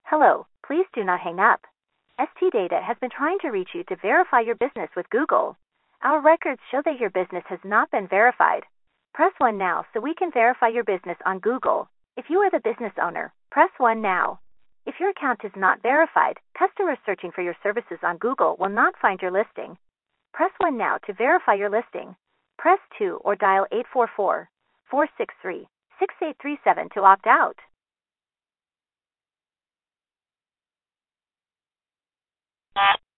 Hello, please do not hang up. ST Data has been trying to reach you to verify your business with Google. Our records show that your business has not been verified. Press 1 now so we can verify your business on Google. If you are the business owner, press 1 now. If your account is not verified, customers searching for your services on Google will not find your listing. Press 1 now to verify your listing. Press 2 or dial 844-463-6837 to opt out.